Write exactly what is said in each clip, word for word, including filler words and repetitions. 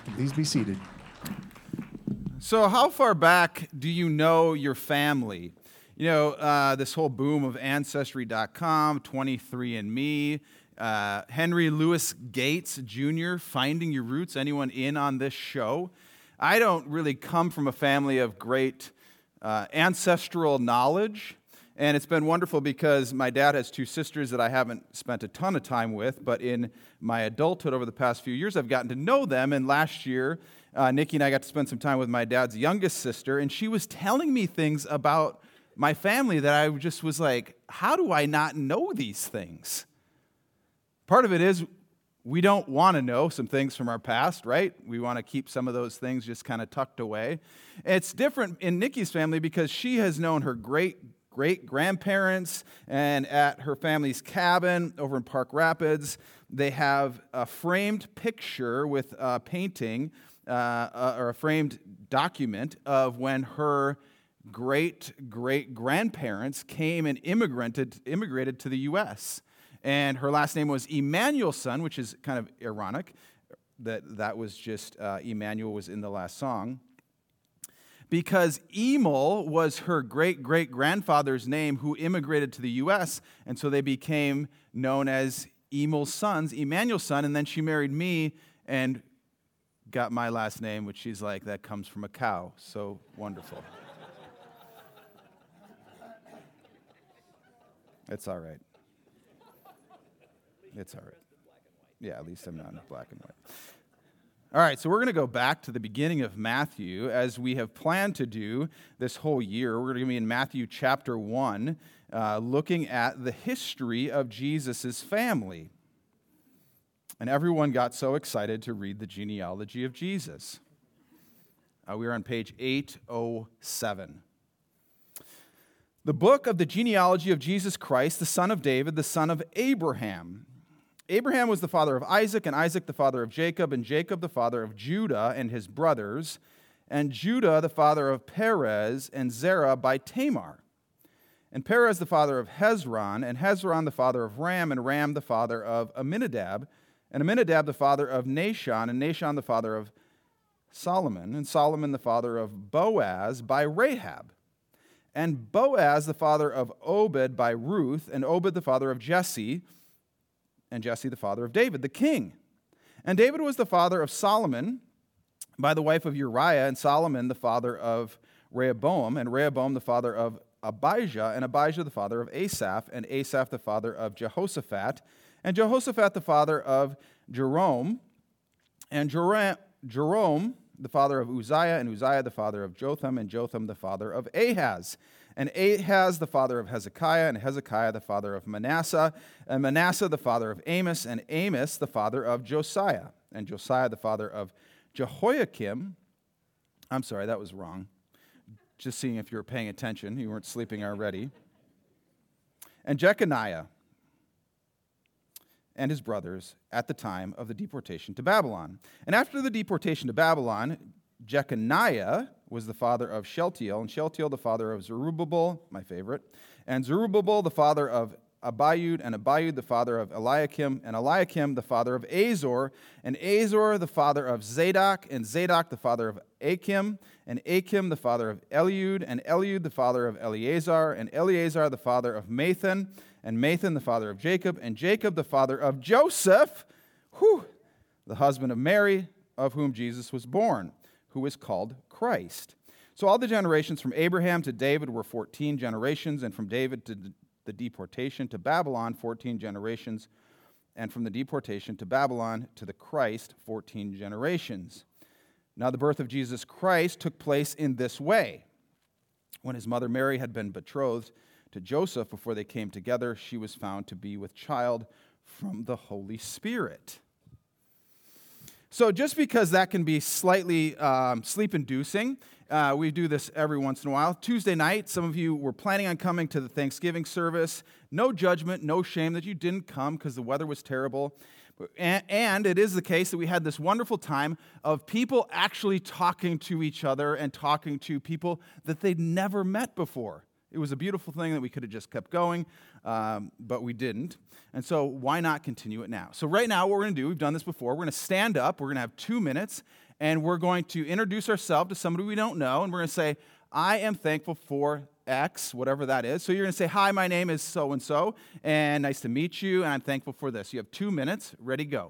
Please be seated. So how far back do you know your family? You know, uh, this whole boom of Ancestry dot com, twenty-three and me, uh, Henry Louis Gates Junior, Finding Your Roots. Anyone in on this show? I don't really come from a family of great uh, ancestral knowledge, and it's been wonderful because my dad has two sisters that I haven't spent a ton of time with, but in my adulthood over the past few years, I've gotten to know them, and last year, uh, Nikki and I got to spend some time with my dad's youngest sister, and she was telling me things about my family that I just was like, how do I not know these things? Part of it is we don't want to know some things from our past, right? We want to keep some of those things just kind of tucked away. It's different in Nikki's family because she has known her great great-grandparents, and at her family's cabin over in Park Rapids, they have a framed picture with a painting uh, or a framed document of when her great-great-grandparents came and immigrated, immigrated to the U S And her last name was Emmanuelson, which is kind of ironic that that was just, uh, Emmanuel was in the last song, because Emil was her great-great-grandfather's name who immigrated to the U S, and so they became known as Emil's sons, Emmanuel's son, and then she married me and got my last name, which she's like, that comes from a cow. So wonderful. It's all right. It's all right. Yeah, at least I'm not in black and white. All right, so we're going to go back to the beginning of Matthew, as we have planned to do this whole year. We're going to be in Matthew chapter one, uh, looking at the history of Jesus' family. And everyone got so excited to read the genealogy of Jesus. Uh, we are on page eight oh seven. The book of the genealogy of Jesus Christ, the son of David, the son of Abraham. Abraham was the father of Isaac, and Isaac the father of Jacob, and Jacob the father of Judah and his brothers, and Judah the father of Perez and Zerah by Tamar, and Perez the father of Hezron, and Hezron the father of Ram, and Ram the father of Amminadab, and Amminadab the father of Nahshon, and Nahshon the father of Solomon, and Solomon the father of Boaz by Rahab, and Boaz the father of Obed by Ruth, and Obed the father of Jesse, and Jesse the father of David, the king. And David was the father of Solomon by the wife of Uriah, and Solomon the father of Rehoboam, and Rehoboam the father of Abijah, and Abijah the father of Asaph, and Asaph the father of Jehoshaphat, and Jehoshaphat the father of Jerome, and Jerome, Jerome the father of Uzziah, and Uzziah the father of Jotham, and Jotham the father of Ahaz, and Ahaz the father of Hezekiah, and Hezekiah the father of Manasseh, and Manasseh the father of Amos, and Amos the father of Josiah, and Josiah the father of Jehoiakim. I'm sorry, that was wrong. Just seeing if you were paying attention. You weren't sleeping already. And Jeconiah and his brothers at the time of the deportation to Babylon. And after the deportation to Babylon, Jeconiah was the father of Shealtiel, and Shealtiel the father of Zerubbabel, my favorite, and Zerubbabel the father of Abiud, and Abiud the father of Eliakim, and Eliakim the father of Azor, and Azor the father of Zadok, and Zadok the father of Achim, and Achim the father of Eliud, and Eliud the father of Eleazar, and Eleazar the father of Mathan, and Mathan the father of Jacob, and Jacob the father of Joseph, whew, the husband of Mary, of whom Jesus was born, who is called Christ. So all the generations from Abraham to David were fourteen generations, and from David to the deportation to Babylon, fourteen generations, and from the deportation to Babylon to the Christ, fourteen generations. Now the birth of Jesus Christ took place in this way. When his mother Mary had been betrothed to Joseph before they came together, she was found to be with child from the Holy Spirit. So just because that can be slightly um, sleep-inducing, uh, we do this every once in a while. Tuesday night, some of you were planning on coming to the Thanksgiving service. No judgment, no shame that you didn't come because the weather was terrible. And, and it is the case that we had this wonderful time of people actually talking to each other and talking to people that they'd never met before. It was a beautiful thing that we could have just kept going, um, but we didn't. And so why not continue it now? So right now what we're going to do, we've done this before, we're going to stand up, we're going to have two minutes, and we're going to introduce ourselves to somebody we don't know, and we're going to say, I am thankful for X, whatever that is. So you're going to say, hi, my name is so-and-so, and nice to meet you, and I'm thankful for this. You have two minutes. Ready, go.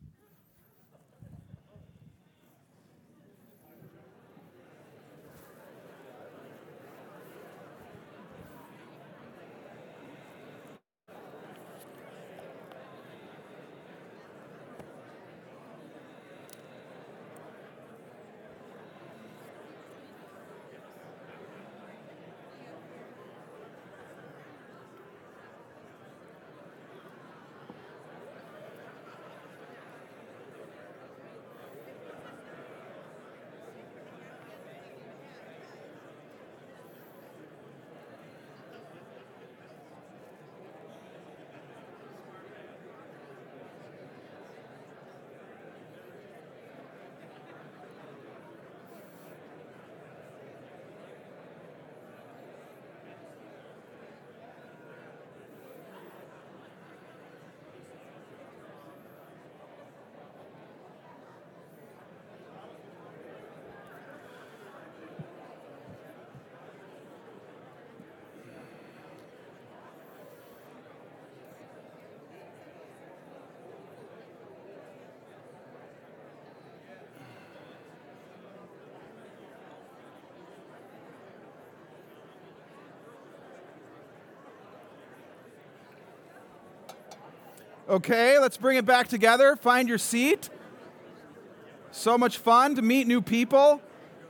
Okay, let's bring it back together. Find your seat. So much fun to meet new people.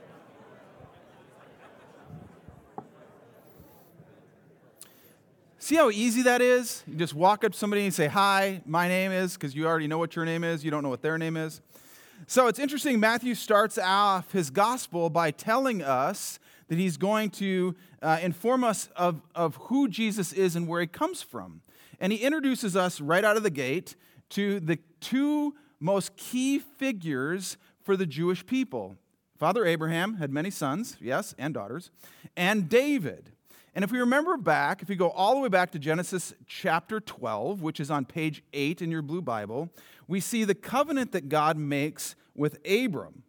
See how easy that is? You just walk up to somebody and say, hi, my name is, because you already know what your name is. You don't know what their name is. So it's interesting, Matthew starts off his gospel by telling us that he's going to uh, inform us of, of who Jesus is and where he comes from. And he introduces us right out of the gate to the two most key figures for the Jewish people. Father Abraham had many sons, yes, and daughters, and David. And if we remember back, if we go all the way back to Genesis chapter twelve, which is on page eight in your blue Bible, we see the covenant that God makes with Abram.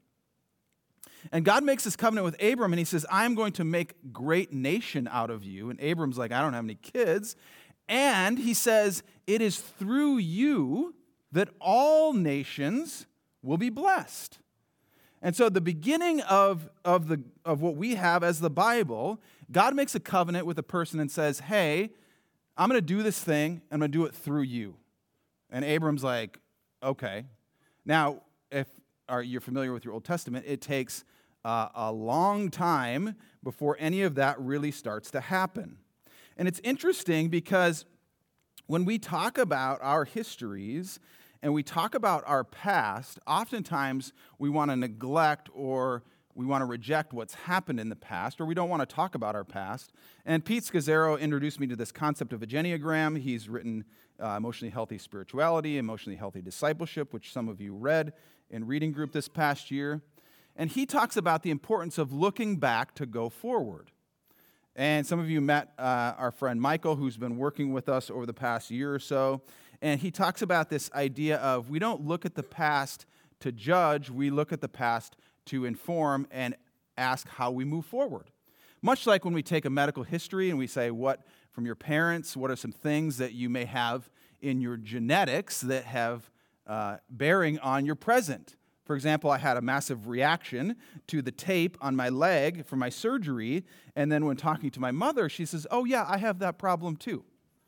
And God makes this covenant with Abram, and he says, I'm going to make great nation out of you. And Abram's like, I don't have any kids. And he says, it is through you that all nations will be blessed. And so the beginning of, of, the, of what we have as the Bible, God makes a covenant with a person and says, hey, I'm going to do this thing, and I'm going to do it through you. And Abram's like, okay. Now, if are, you're familiar with your Old Testament, it takes uh, a long time before any of that really starts to happen. And it's interesting because when we talk about our histories and we talk about our past, oftentimes we want to neglect or we want to reject what's happened in the past, or we don't want to talk about our past. And Pete Scazzaro introduced me to this concept of a Enneagram. He's written uh, Emotionally Healthy Spirituality, Emotionally Healthy Discipleship, which some of you read in reading group this past year. And he talks about the importance of looking back to go forward. And some of you met uh, our friend Michael, who's been working with us over the past year or so. And he talks about this idea of we don't look at the past to judge, we look at the past to inform and ask how we move forward. Much like when we take a medical history and we say, what from your parents, what are some things that you may have in your genetics that have uh, bearing on your present? For example, I had a massive reaction to the tape on my leg for my surgery, and then when talking to my mother, she says, oh yeah, I have that problem too.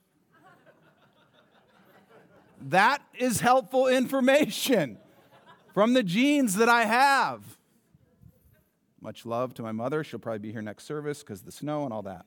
That is helpful information from the genes that I have. Much love to my mother. She'll probably be here next service because of the snow and all that.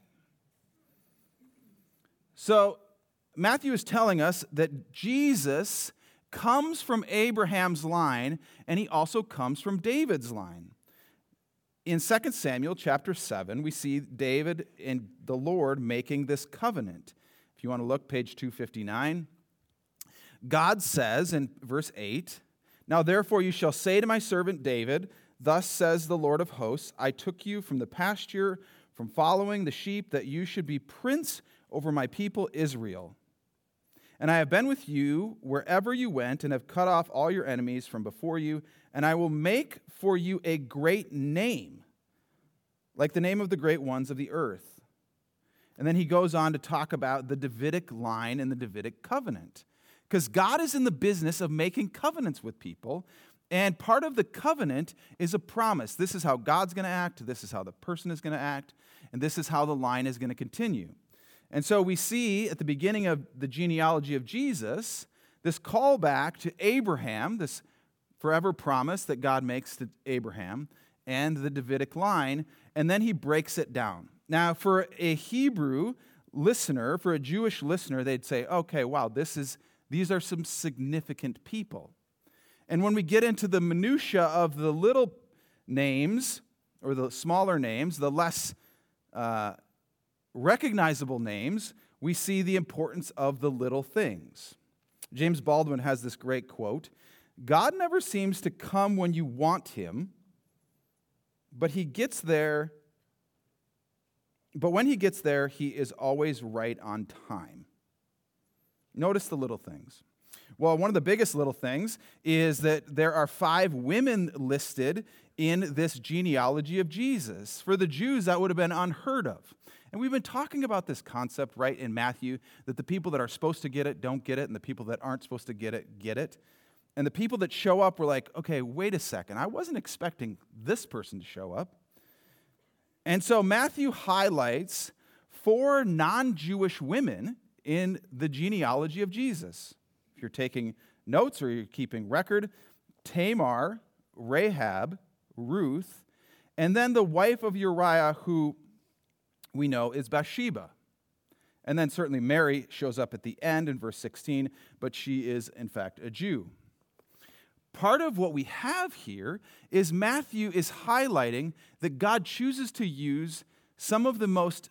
So Matthew is telling us that Jesus comes from Abraham's line, and he also comes from David's line. In Second Samuel chapter seven, we see David and the Lord making this covenant. If you want to look, page two fifty-nine. God says in verse eight, now therefore you shall say to my servant David, thus says the Lord of hosts, I took you from the pasture, from following the sheep, that you should be prince over my people Israel. And I have been with you wherever you went, and have cut off all your enemies from before you, and I will make for you a great name, like the name of the great ones of the earth. And then he goes on to talk about the Davidic line and the Davidic covenant. Because God is in the business of making covenants with people, and part of the covenant is a promise. This is how God's going to act, this is how the person is going to act, and this is how the line is going to continue. And so we see at the beginning of the genealogy of Jesus, this callback to Abraham, this forever promise that God makes to Abraham, and the Davidic line, and then he breaks it down. Now, for a Hebrew listener, for a Jewish listener, they'd say, okay, wow, this is these are some significant people. And when we get into the minutia of the little names, or the smaller names, the less uh, recognizable names, we see the importance of the little things. James Baldwin has this great quote, "God never seems to come when you want him, but he gets there, but when he gets there, he is always right on time." Notice the little things. Well, one of the biggest little things is that there are five women listed in this genealogy of Jesus. For the Jews, that would have been unheard of. And we've been talking about this concept, right, in Matthew, that the people that are supposed to get it don't get it, and the people that aren't supposed to get it get it. And the people that show up were like, okay, wait a second, I wasn't expecting this person to show up. And so Matthew highlights four non-Jewish women in the genealogy of Jesus. If you're taking notes or you're keeping record, Tamar, Rahab, Ruth, and then the wife of Uriah, who we know is Bathsheba. And then certainly Mary shows up at the end in verse sixteen, but she is in fact a Jew. Part of what we have here is Matthew is highlighting that God chooses to use some of the most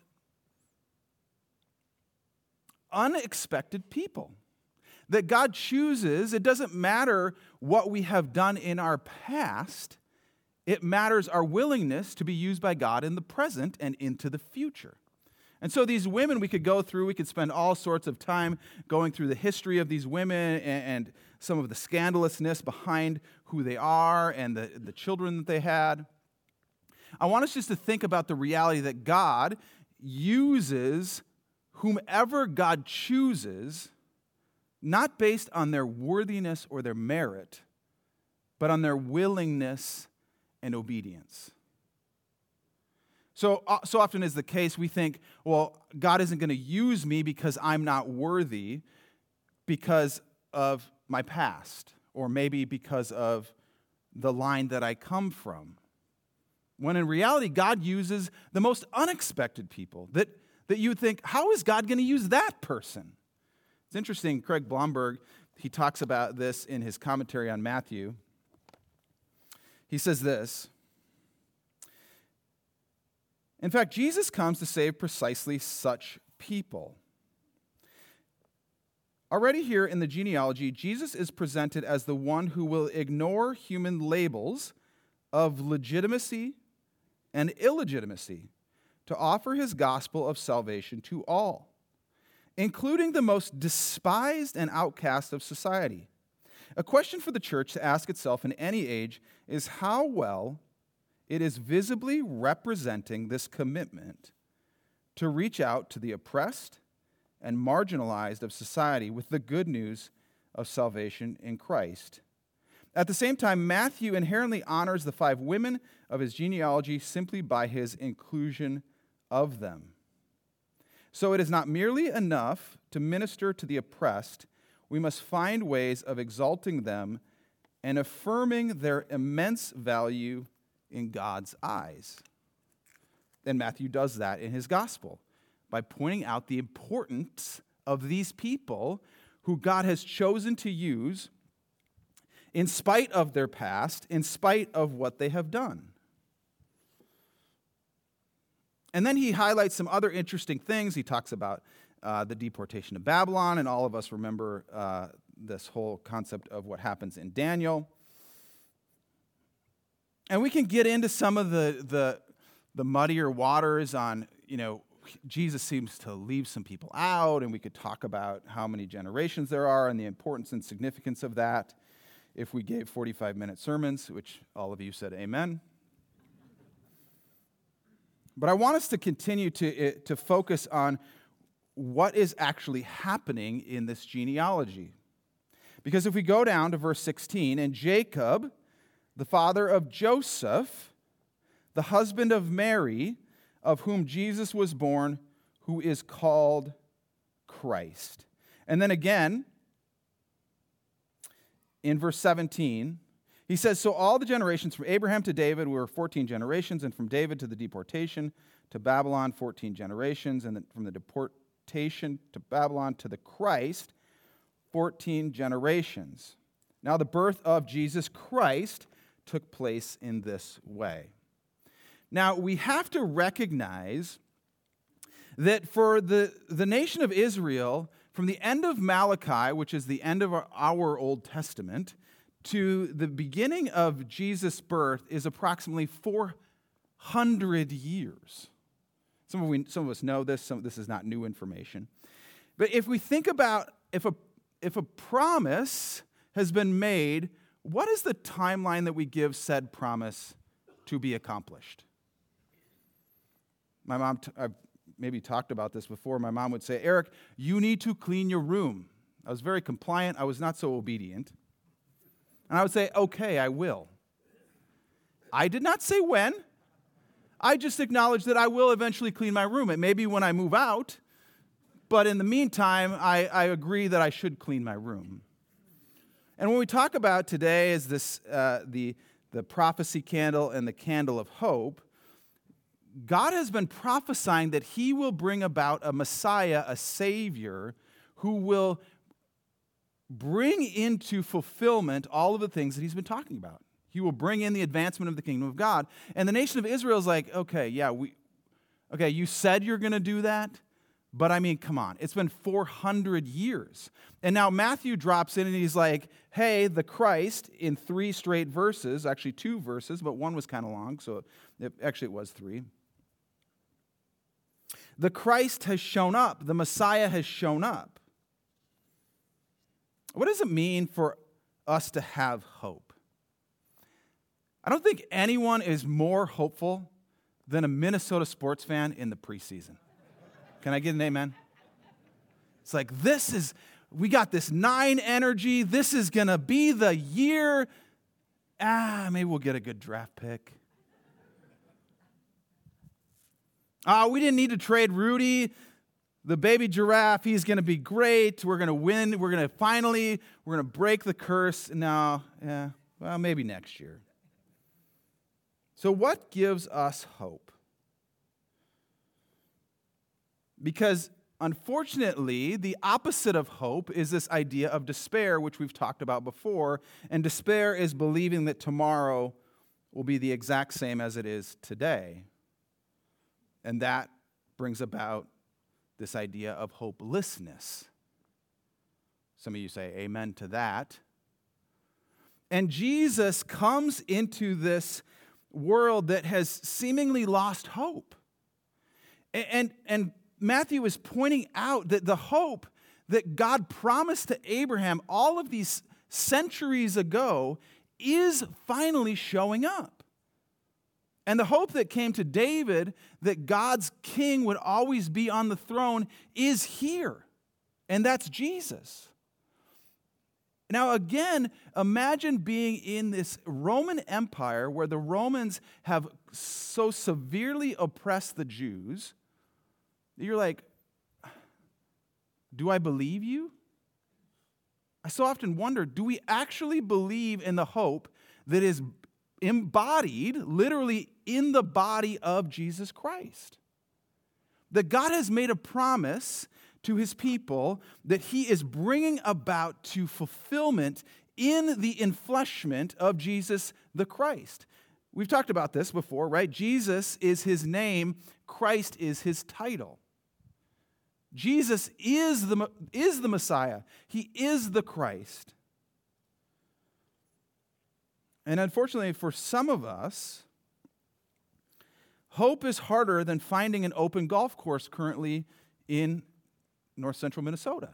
unexpected people. That God chooses, it doesn't matter what we have done in our past, it matters our willingness to be used by God in the present and into the future. And so these women we could go through, we could spend all sorts of time going through the history of these women and, and some of the scandalousness behind who they are and the, the children that they had. I want us just to think about the reality that God uses whomever God chooses, not based on their worthiness or their merit, but on their willingness and obedience. So, uh, so often is the case, we think, well, God isn't going to use me because I'm not worthy because of my past, or maybe because of the line that I come from. When in reality, God uses the most unexpected people that, that you would think, how is God going to use that person? It's interesting, Craig Blomberg, he talks about this in his commentary on Matthew. He says this, in fact, Jesus comes to save precisely such people. Already here in the genealogy, Jesus is presented as the one who will ignore human labels of legitimacy and illegitimacy to offer his gospel of salvation to all, including the most despised and outcast of society. A question for the church to ask itself in any age is how well it is visibly representing this commitment to reach out to the oppressed and marginalized of society with the good news of salvation in Christ. At the same time, Matthew inherently honors the five women of his genealogy simply by his inclusion of them. So it is not merely enough to minister to the oppressed, we must find ways of exalting them and affirming their immense value in God's eyes. And Matthew does that in his gospel by pointing out the importance of these people who God has chosen to use in spite of their past, in spite of what they have done. And then he highlights some other interesting things. He talks about uh, the deportation of Babylon, and all of us remember uh, this whole concept of what happens in Daniel. And we can get into some of the, the, the muddier waters on, you know, Jesus seems to leave some people out, and we could talk about how many generations there are and the importance and significance of that if we gave forty-five minute sermons, which all of you said amen. But I want us to continue to, to focus on what is actually happening in this genealogy. Because if we go down to verse sixteen, and Jacob, the father of Joseph, the husband of Mary, of whom Jesus was born, who is called Christ. And then again, in verse seventeen, he says, so all the generations from Abraham to David were fourteen generations, and from David to the deportation to Babylon, fourteen generations, and then from the deportation to Babylon to the Christ, fourteen generations. Now the birth of Jesus Christ took place in this way. Now we have to recognize that for the, the nation of Israel, from the end of Malachi, which is the end of our, our Old Testament, to the beginning of Jesus' birth is approximately four hundred years. Some of, we, some of us know this, some, this is not new information. But if we think about if a, if a promise has been made, what is the timeline that we give said promise to be accomplished? My mom, t- I've maybe talked about this before. My mom would say, Eric, you need to clean your room. I was very compliant. I was not so obedient. And I would say, okay, I will. I did not say when. I just acknowledged that I will eventually clean my room. It may be when I move out, but in the meantime, I, I agree that I should clean my room. And when we talk about today is this uh, the, the prophecy candle and the candle of hope, God has been prophesying that he will bring about a Messiah, a Savior, who will bring into fulfillment all of the things that he's been talking about. He will bring in the advancement of the kingdom of God. And the nation of Israel is like, okay, yeah, we, okay, you said you're going to do that, but I mean, come on. It's been four hundred years. And now Matthew drops in and he's like, hey, the Christ, in three straight verses, actually two verses, but one was kind of long, so it, actually it was three. The Christ has shown up. The Messiah has shown up. What does it mean for us to have hope? I don't think anyone is more hopeful than a Minnesota sports fan in the preseason. Can I get an amen? It's like, this is, we got this nine energy. This is going to be the year. Ah, maybe we'll get a good draft pick. Ah, we didn't need to trade Rudy. The baby giraffe, he's going to be great. We're going to win. We're going to finally, we're going to break the curse. No, yeah, well, maybe next year. So what gives us hope? Because unfortunately, the opposite of hope is this idea of despair, which we've talked about before. And despair is believing that tomorrow will be the exact same as it is today. And that brings about this idea of hopelessness. Some of you say amen to that. And Jesus comes into this world that has seemingly lost hope. And, and, and Matthew is pointing out that the hope that God promised to Abraham all of these centuries ago is finally showing up. And the hope that came to David that God's king would always be on the throne is here. And that's Jesus. Now, again, imagine being in this Roman Empire where the Romans have so severely oppressed the Jews that you're like, do I believe you? I so often wonder, do we actually believe in the hope that is embodied literally in the body of Jesus Christ? That God has made a promise to his people that he is bringing about to fulfillment in the enfleshment of Jesus the Christ. We've talked about this before, right? Jesus is his name, Christ is his title. Jesus is the, is the Messiah. He is the Christ. And unfortunately, for some of us, hope is harder than finding an open golf course currently in north central Minnesota.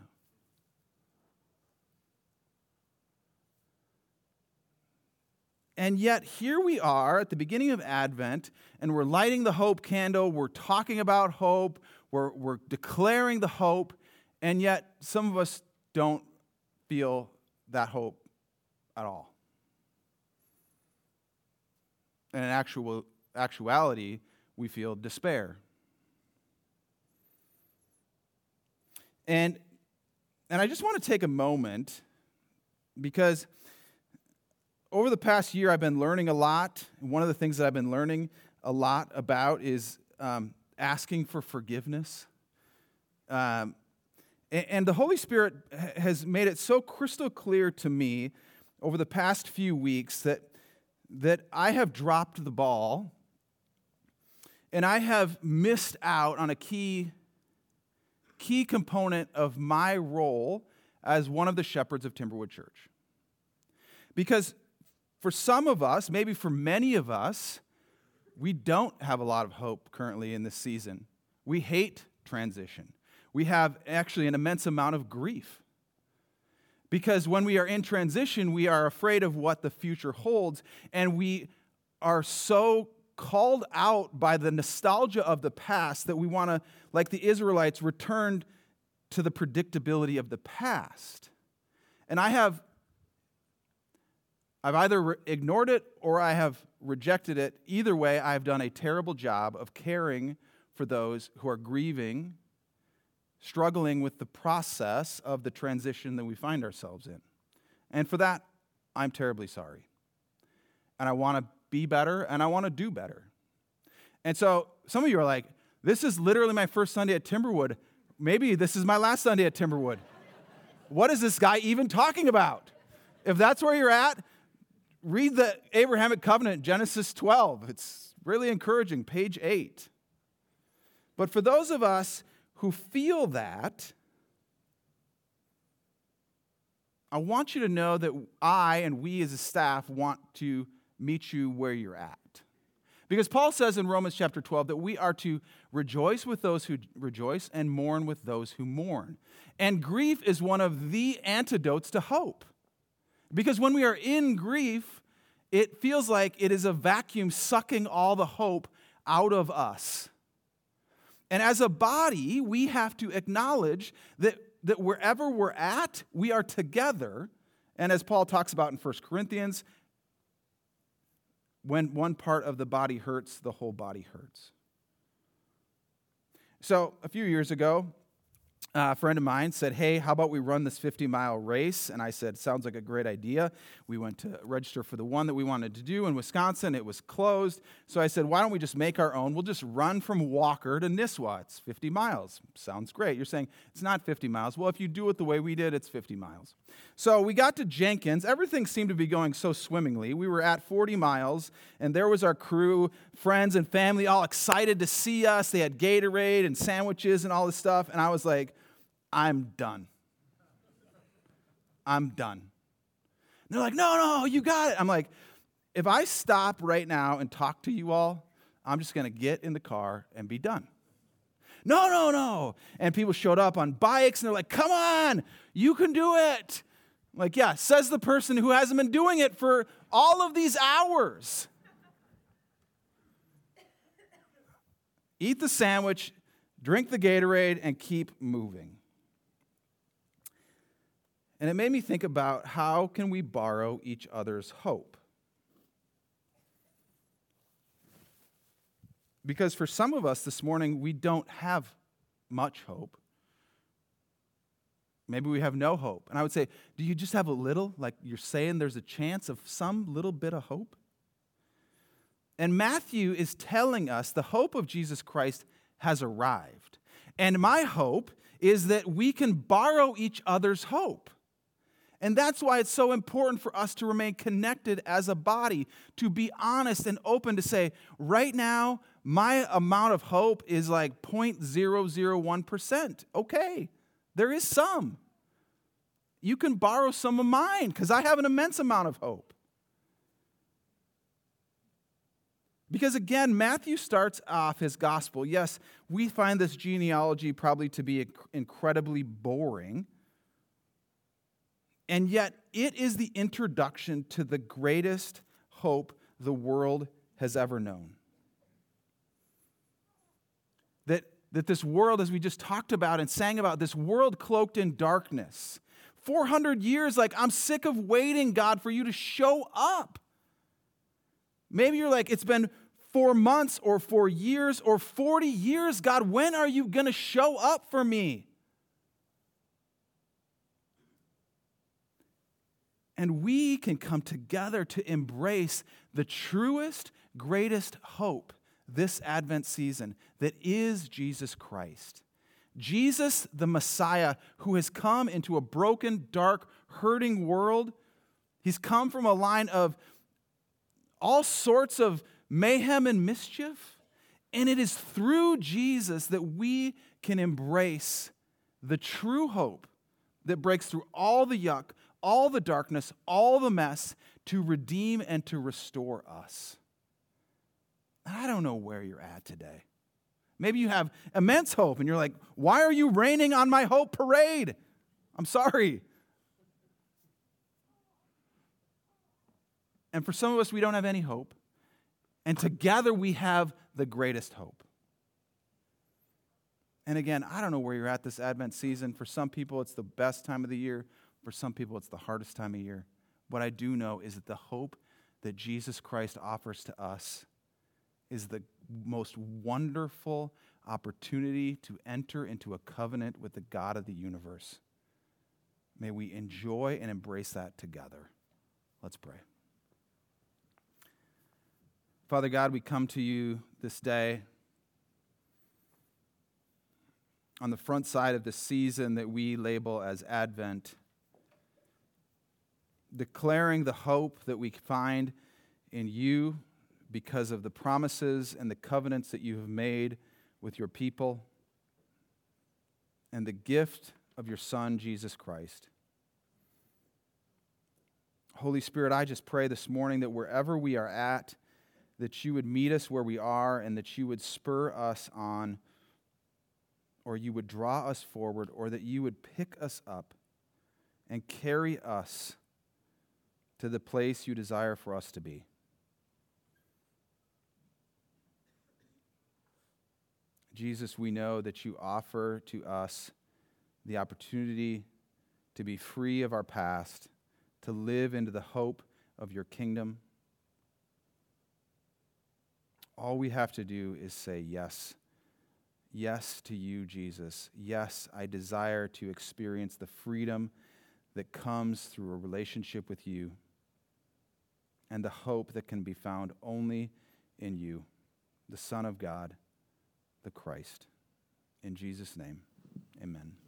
And yet, here we are at the beginning of Advent, and we're lighting the hope candle, we're talking about hope, we're, we're declaring the hope, and yet some of us don't feel that hope at all. And in actual, actuality, we feel despair. And, and I just want to take a moment, because over the past year, I've been learning a lot. And one of the things that I've been learning a lot about is um, asking for forgiveness. Um, and, and the Holy Spirit has made it so crystal clear to me over the past few weeks that, that I have dropped the ball and I have missed out on a key, key component of my role as one of the shepherds of Timberwood Church. Because for some of us, maybe for many of us, we don't have a lot of hope currently in this season. We hate transition. We have actually an immense amount of grief. Because when we are in transition, we are afraid of what the future holds, and we are so called out by the nostalgia of the past that we want to, like the Israelites, return to the predictability of the past. And I have I've either re- ignored it or I have rejected it. Either way, I have done a terrible job of caring for those who are grieving, struggling with the process of the transition that we find ourselves in. And for that, I'm terribly sorry. And I want to be better, and I want to do better. And so some of you are like, this is literally my first Sunday at Timberwood. Maybe this is my last Sunday at Timberwood. What is this guy even talking about? If that's where you're at, read the Abrahamic covenant, Genesis twelve. It's really encouraging, page eight. But for those of us who feel that, I want you to know that I and we as a staff want to meet you where you're at. Because Paul says in Romans chapter twelve that we are to rejoice with those who rejoice and mourn with those who mourn. And grief is one of the antidotes to hope. Because when we are in grief, it feels like it is a vacuum sucking all the hope out of us. And as a body, we have to acknowledge that, that wherever we're at, we are together. And as Paul talks about in First Corinthians, when one part of the body hurts, the whole body hurts. So a few years ago, Uh, a friend of mine said, hey, how about we run this fifty-mile race? And I said, sounds like a great idea. We went to register for the one that we wanted to do in Wisconsin. It was closed. So I said, why don't we just make our own? We'll just run from Walker to Nisswa. It's fifty miles. Sounds great. You're saying, it's not fifty miles. Well, if you do it the way we did, it's fifty miles. So we got to Jenkins. Everything seemed to be going so swimmingly. We were at forty miles, and there was our crew, friends and family, all excited to see us. They had Gatorade and sandwiches and all this stuff. And I was like, I'm done. I'm done. And they're like, no, no, you got it. I'm like, if I stop right now and talk to you all, I'm just going to get in the car and be done. No, no, no. And people showed up on bikes, and they're like, come on, you can do it. I'm like, yeah, says the person who hasn't been doing it for all of these hours. Eat the sandwich, drink the Gatorade, and keep moving. And it made me think about how can we borrow each other's hope? Because for some of us this morning, we don't have much hope. Maybe we have no hope. And I would say, do you just have a little? Like you're saying there's a chance of some little bit of hope? And Matthew is telling us the hope of Jesus Christ has arrived. And my hope is that we can borrow each other's hope. And that's why it's so important for us to remain connected as a body, to be honest and open to say, right now, my amount of hope is like zero point zero zero one percent. Okay, there is some. You can borrow some of mine because I have an immense amount of hope. Because again, Matthew starts off his gospel. Yes, we find this genealogy probably to be incredibly boring. And yet, it is the introduction to the greatest hope the world has ever known. That, that this world, as we just talked about and sang about, this world cloaked in darkness. four hundred years, like, I'm sick of waiting, God, for you to show up. Maybe you're like, it's been four months or four years or forty years. God, when are you going to show up for me? And we can come together to embrace the truest, greatest hope this Advent season, that is Jesus Christ. Jesus, the Messiah, who has come into a broken, dark, hurting world. He's come from a line of all sorts of mayhem and mischief. And it is through Jesus that we can embrace the true hope that breaks through all the yuck, all the darkness, all the mess, to redeem and to restore us. I don't know where you're at today. Maybe you have immense hope and you're like, why are you raining on my hope parade? I'm sorry. And for some of us, we don't have any hope. And together we have the greatest hope. And again, I don't know where you're at this Advent season. For some people, it's the best time of the year. For some people, it's the hardest time of year. What I do know is that the hope that Jesus Christ offers to us is the most wonderful opportunity to enter into a covenant with the God of the universe. May we enjoy and embrace that together. Let's pray. Father God, we come to you this day on the front side of the season that we label as Advent, declaring the hope that we find in you because of the promises and the covenants that you have made with your people and the gift of your Son, Jesus Christ. Holy Spirit, I just pray this morning that wherever we are at, that you would meet us where we are and that you would spur us on, or you would draw us forward, or that you would pick us up and carry us to the place you desire for us to be. Jesus, we know that you offer to us the opportunity to be free of our past, to live into the hope of your kingdom. All we have to do is say yes. Yes to you, Jesus. Yes, I desire to experience the freedom that comes through a relationship with you and the hope that can be found only in you, the Son of God, the Christ. In Jesus' name, amen.